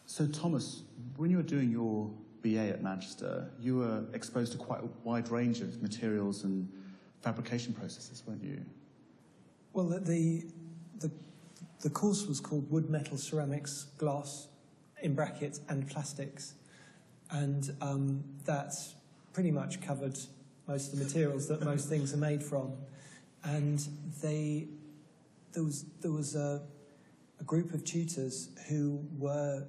So Thomas, when you were doing your BA at Manchester, you were exposed to quite a wide range of materials and fabrication processes, weren't you? Well, the course was called Wood, Metal, Ceramics, Glass, in brackets, and Plastics. And that pretty much covered most of the materials that most things are made from. And there was a group of tutors who were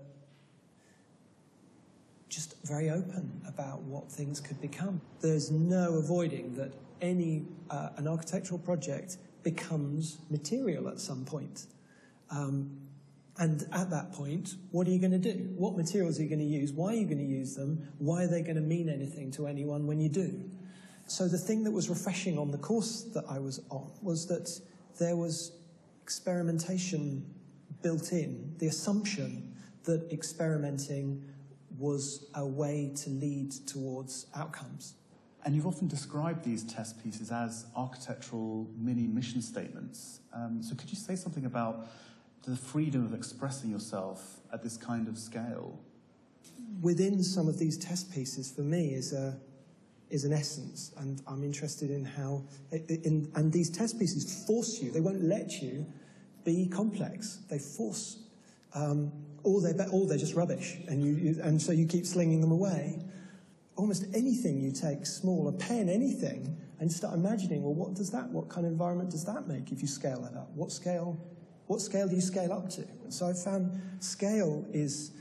just very open about what things could become. There's no avoiding that an architectural project becomes material at some point. And at that point, what are you going to do? What materials are you going to use? Why are you going to use them? Why are they going to mean anything to anyone when you do? So the thing that was refreshing on the course that I was on was that there was experimentation built in, the assumption that experimenting was a way to lead towards outcomes. And you've often described these test pieces as architectural mini mission statements. So could you say something about the freedom of expressing yourself at this kind of scale? Within some of these test pieces, for me, is an essence, and I'm interested in how... and these test pieces force you, they won't let you be complex. They force... or they're just rubbish, and so you keep slinging them away. Almost anything you take, small, a pen, anything, and start imagining, well, what kind of environment does that make if you scale that up? What scale do you scale up to? So I found scale is,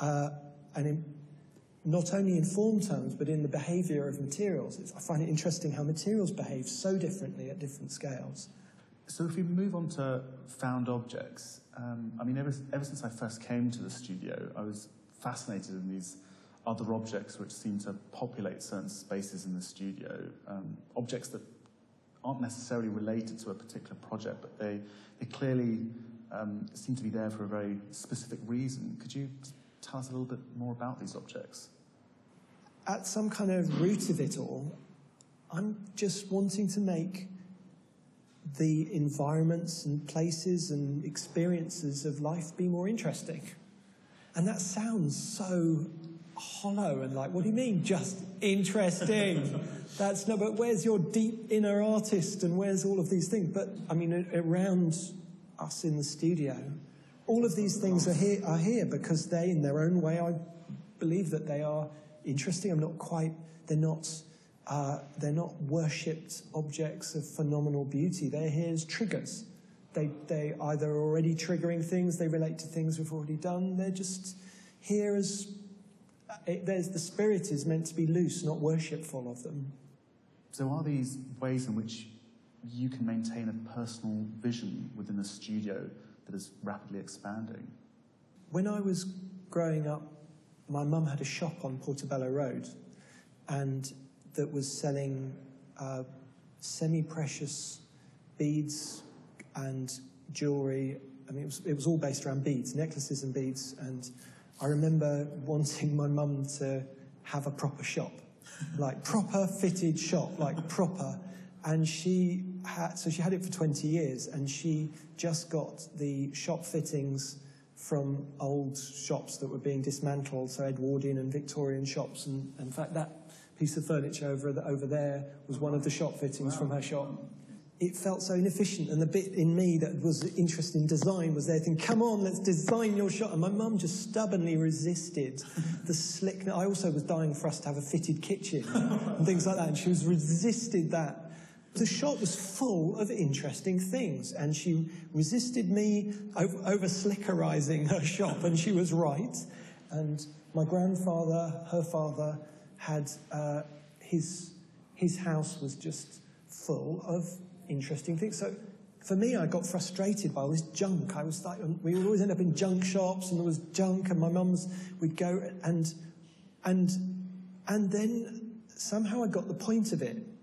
not only in form terms, but in the behavior of materials. I find it interesting how materials behave so differently at different scales. So if we move on to found objects, I mean, ever since I first came to the studio, I was fascinated in these other objects which seem to populate certain spaces in the studio, objects that aren't necessarily related to a particular project, but they clearly seem to be there for a very specific reason. Could you tell us a little bit more about these objects? At some kind of root of it all, I'm just wanting to make the environments and places and experiences of life be more interesting. And that sounds so hollow and like, what do you mean, just interesting? That's no, but where's your deep inner artist and where's all of these things? But I mean, around us in the studio, all of these things are here because they, in their own way, I believe that they are interesting. They're not worshipped objects of phenomenal beauty. They're here as triggers. They either are already triggering things, they relate to things we've already done. They're just here as... the spirit is meant to be loose, not worshipful of them. So are these ways in which you can maintain a personal vision within the studio that is rapidly expanding? When I was growing up, my mum had a shop on Portobello Road, and that was selling semi-precious beads and jewellery. I mean, it was all based around beads, necklaces and beads. And I remember wanting my mum to have a proper shop, like proper fitted shop, like proper. And she had it for 20 years, and she just got the shop fittings from old shops that were being dismantled, so Edwardian and Victorian shops. And in fact, that piece of furniture over there was one of the shop fittings from her shop. It felt so inefficient, and the bit in me that was interested in design was there thinking, come on, let's design your shop. And my mum just stubbornly resisted the slickness. I also was dying for us to have a fitted kitchen and things like that, and she resisted that. The shop was full of interesting things, and she resisted me over slickerizing her shop, and she was right. And my grandfather, her father, had his house was just full of interesting things. So for me, I got frustrated by all this junk. I was like, we would always end up in junk shops, and there was junk, and my mum's, we'd go, and then somehow I got the point of it.